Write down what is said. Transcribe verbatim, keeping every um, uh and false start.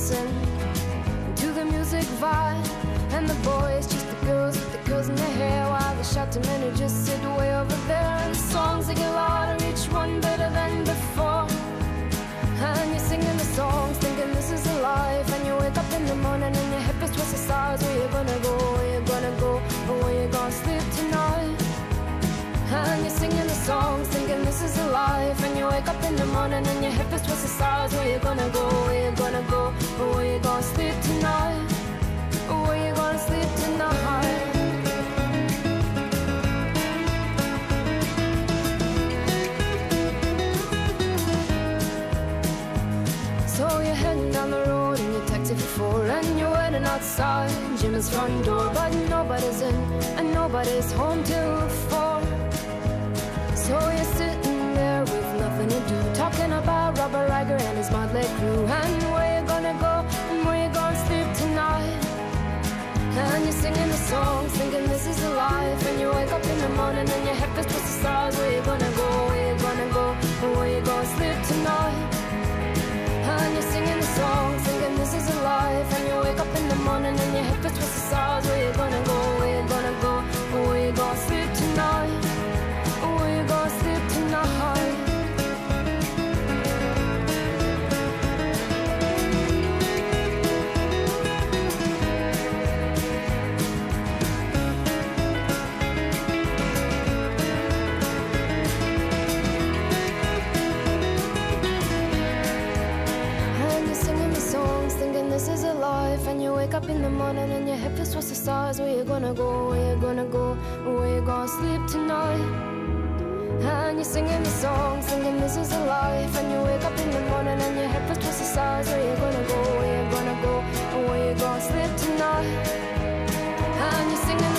listen to the music vibe. And the boys chase the girls with the curls in their hair, while the shouting men who just sit way over there. And the songs they get louder, each one better than before. And you're singing the songs, thinking this is a life. And you wake up in the morning and your hip is twisted sides. Where you gonna go, where you gonna go, or where you gonna sleep tonight? And you're singing the songs, thinking this is a life. And you wake up in the morning and your hip is twisted sides. Where you gonna go, where you gonna go, or where you gonna sleep tonight? Or where you gonna sleep tonight? So you're heading down the road in your taxi for four, and you're waiting outside Jim's front door, but nobody's in and nobody's home till four. So you're sitting there with nothing to do, talking about Robert Riger and his motley crew, and where you gonna go and where you gonna sleep tonight. And you're singing the songs, thinking this is a life. And you wake up in the morning and your head feels twisted sides. Where you gonna go, where you gonna go, and where you gonna sleep tonight? And you're singing the songs, thinking this is a life. And you wake up in the morning and your head feels twisted sides. Where you gonna go, where you gonna go, and where you gonna sleep tonight? Or where you gonna sleep tonight? This is a life. And you wake up in the morning and your head feels towards the stars. Where you gonna go, where you gonna go, where you gonna sleep tonight? And you're singing the songs, thinking this is a life. And you wake up in the morning and your head feels towards the stars. Where you gonna go, where you gonna go, where you gonna sleep tonight? And you're singing